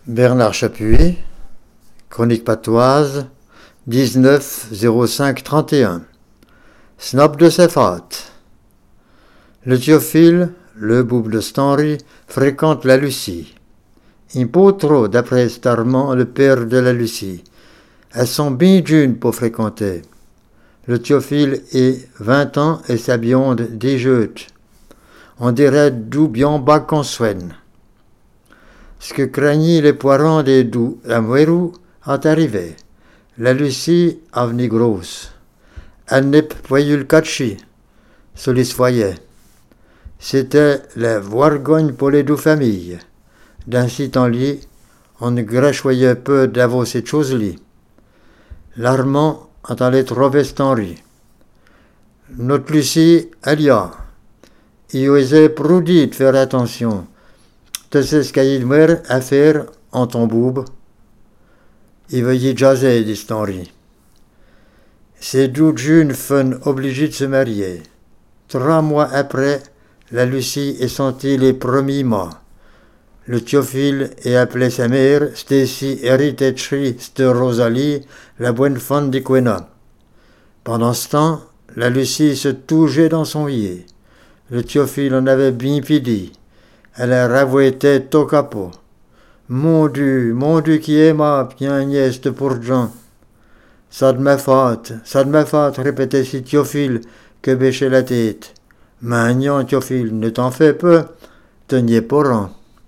Bernard Chapuis, Chronique patoise, 19-05-31. Snob de Sefat. Le Théophile, le boub de Stanry, fréquente la Lucie. Il peut trop, d'après Starman, le père de la Lucie. Elles sont bien d'une pour fréquenter. Le Théophile est 20 ans et sa bionde des jeutes. On dirait d'où bien bas qu'on soigne. Ce que craignit les poirons des doux, la Mouérou, est arrivé. La Lucie a venu grosse. Elle n'est pas eu le catchi, sur les foyers. C'était la vergogne pour les deux familles. D'ainsi temps-là, on ne gréchoyait peu d'avoir cette chose-là. L'armand est allé trouver Stanry. Notre Lucie, elle y a. Il osait proudir de faire attention. Tu sais ce qu'il y a à faire en ton boube. Il veut y jaser, dit Stanry. Ces deux jeunes font obligés de se marier. 3 mois après, la Lucie est sentie les premiers mois. Le Théophile est appelé sa mère, Stacy Heritage de Rosalie, la bonne femme de Quena. Pendant ce temps, la Lucie se touchait dans son lit. Le Théophile en avait bien pidi. Elle a ravoué au capot. Mon Dieu, qui est ma bien nièce de Pourjean. Ça de ma faute, répétait si Théophile, que bêchait la tête. Maintenant, Théophile, ne t'en fais pas, te n'y es pas rang.